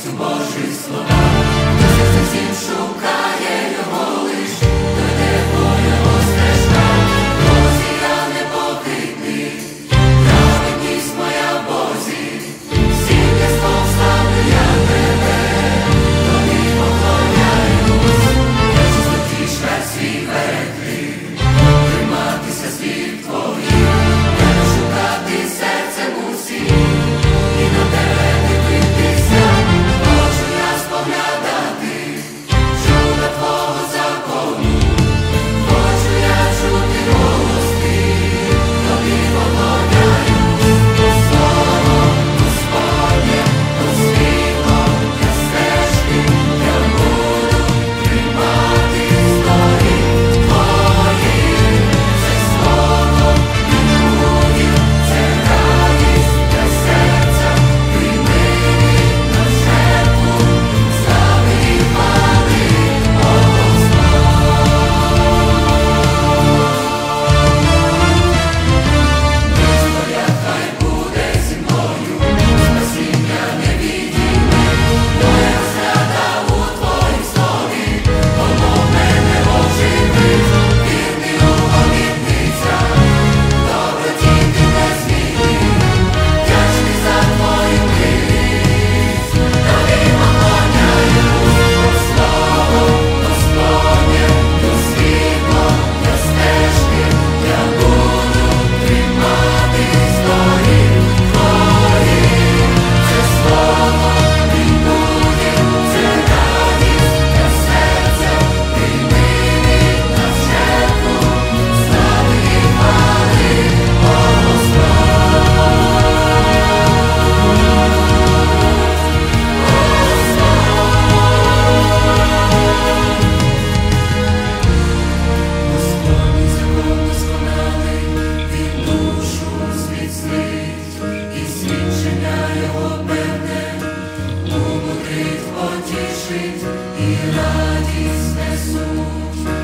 Божих словах, хто всім шукає його лиш, дойде по його стежках, Бозі я непохитний, праведність моя в Бозі, всім єством ставлю я тебе, тобі поклоняюсь, я в чистоті шлях свій берегти, триматися слів твоїх, я не шукати серцем усім, і на тебе дивитися, хочу я споглядати, чудо твого закону, хочу я чути голос твій, тобі поклоняюсь, слово Господнє, то світло для стежки, я буду триматись доріг твоїх, це слово відбудів, це радість для серця, прийми на жертву, слави і хвали, Твоя хай буде зі мною, спасіння невідіме, моя розрада у Твоїм слові, воно мене оживить, вірний у обітницях, доброті ти не змінив, вдячний за Твою милість, тобі поклоняюсь, слово Господнє, то світло для стежки, я буду триматись доріг твоїх, це слово відбудів, це радість для серця, прийми на жертву, слави і хвали, Господній закон досконалий, він душу зміцнить, і свідчення його певне, умудрить, потішить, і радість несуть.